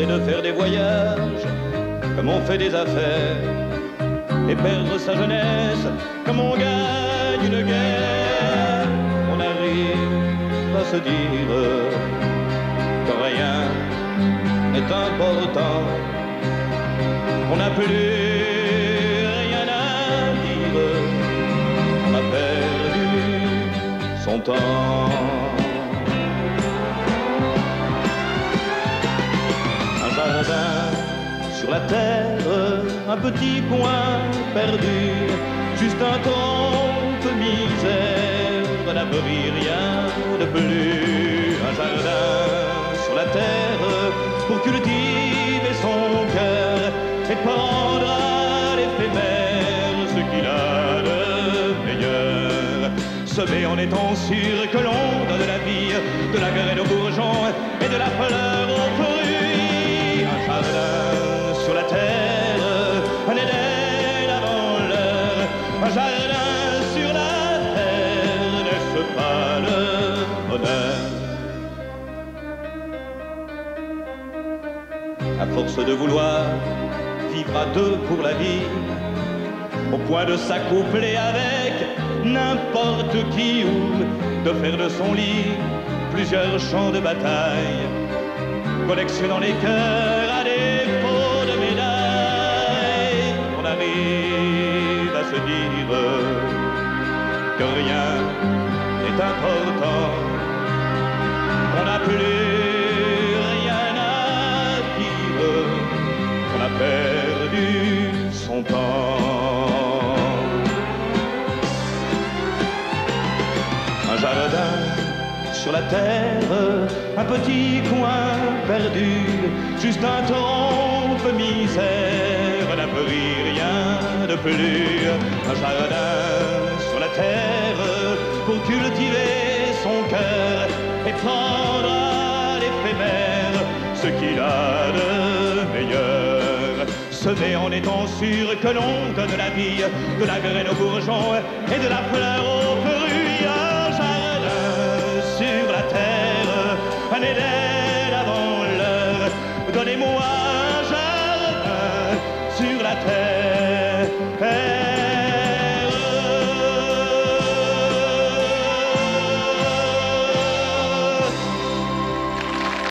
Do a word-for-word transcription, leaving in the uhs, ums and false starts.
de faire des voyages comme on fait des affaires, et perdre sa jeunesse comme on gagne une guerre. On arrive à se dire que rien n'est important, qu'on n'a plus rien à dire, on a perdu son temps. Un jardin sur la terre, un petit coin perdu, juste un trompe-misère, n'a plus rien de plus. Un jardin sur la terre pour cultiver son cœur et prendre à l'éphémère ce qu'il a de meilleur. Semer en étant sûr que l'on donne la vie, de la graine aux bourgeons et de la fleur aux fruits. Un jardin sur la terre, un Éden avant l'heure. Un jardin sur la terre, n'est-ce pas le bonheur? À force de vouloir vivre à deux pour la vie, au point de s'accoupler avec n'importe qui, ou de faire de son lit plusieurs champs de bataille, collectionnant les cœurs à défaut de médailles. On arrive à se dire que rien n'est important, qu'on n'a plus rien à dire, qu'on a perdu son temps. Un jardin sur la terre, un petit coin perdu, juste un trompe-misère, n'a plus rien de plus. Un jardin sur la terre pour cultiver son cœur et prendre à l'éphémère ce qu'il a de meilleur. Semer en étant sûr que l'on donne la vie, de la graine aux bourgeons et de la fleur aux fruits. Un jardin sur la terre, un Éden avant l'heure. Donnez-moi un jardin sur la terre.